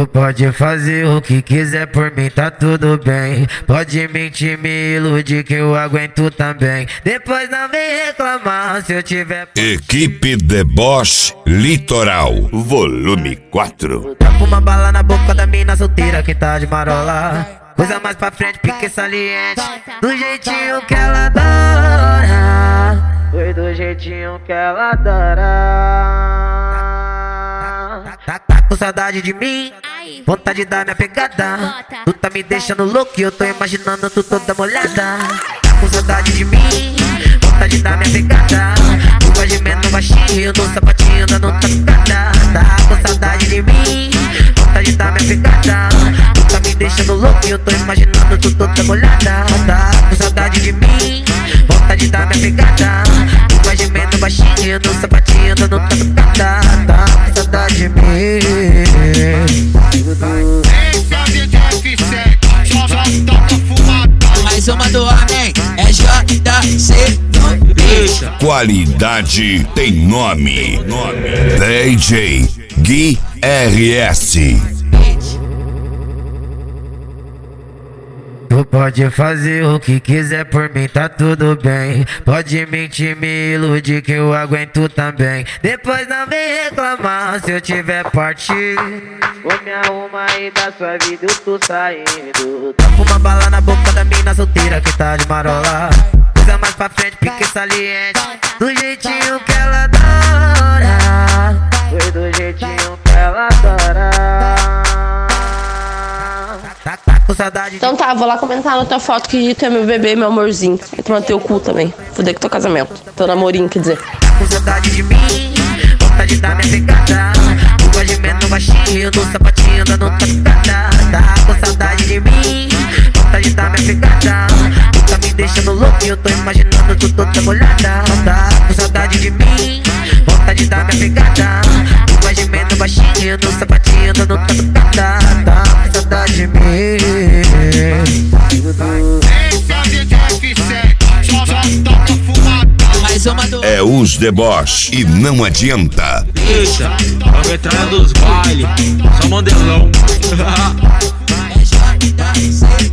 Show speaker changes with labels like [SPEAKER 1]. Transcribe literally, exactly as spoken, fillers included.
[SPEAKER 1] pode fazer o que quiser por mim, tá tudo bem. Pode mentir, me iludir que eu aguento também. Depois não vem reclamar se eu tiver...
[SPEAKER 2] Equipe Deboche Litoral, volume quatro.
[SPEAKER 1] Tá com uma bala na boca da mina solteira que tá de marola. Coisa mais pra frente, pique saliente. Do jeitinho que ela adora. Foi do jeitinho que ela adora. Tá, tá com saudade de mim? Vontade de dar minha pegada. Tu tá me deixando louco e eu tô imaginando tu toda molhada. Tá com saudade de mim? Vontade de dar minha pegada. Tu gosta de menor baixinho, no sapatinho dando tacada. Tá com saudade de mim? Vontade de dar minha pegada. Tu tá me deixando louco e eu tô imaginando tu toda molhada. Tá com saudade de mim? Vontade de dar minha pegada. Tu gosta de menor baixinho, no sapatinho dando tacada. Tá com saudade de mim?
[SPEAKER 3] Mais uma do homem, é J C no bicho.
[SPEAKER 2] Qualidade tem nome. D J Gui R S.
[SPEAKER 1] Tu pode fazer o que quiser por mim, tá tudo bem. Pode mentir, me iludir que eu aguento também. Depois não vem reclamar se eu tiver partido. Vou me arrumar e da sua vida eu tô saindo. Tá com uma bala na boca da mina solteira que tá de marola. Coisa mais pra frente, pique saliente. Do jeitinho que ela adora. Foi do jeitinho que ela adora. Tá, tá com saudade.
[SPEAKER 4] Então tá, vou lá comentar na tua foto que tu é meu bebê, meu amorzinho. E tomar teu cu também. Fuder com teu casamento. Teu namorinho, quer dizer.
[SPEAKER 1] Tá com saudade de mim? Vontade de dar minha pegada. Tu gosta de menor baixinho, no sapatinho dando tacada. Tá com saudade de mim? Vontade de dar minha pegada. Tu tá me deixando louco e eu tô imaginando tu toda molhada. Tá com saudade de mim? Vontade de dar minha pegada. Tu gosta de menor baixinho, no sapatinho dando tacada. Tá com saudade de mim?
[SPEAKER 3] Mais uma do
[SPEAKER 2] É os Deboche e não adianta.
[SPEAKER 5] Deixa, a metralha dos bailes, só mandelão.
[SPEAKER 3] é J C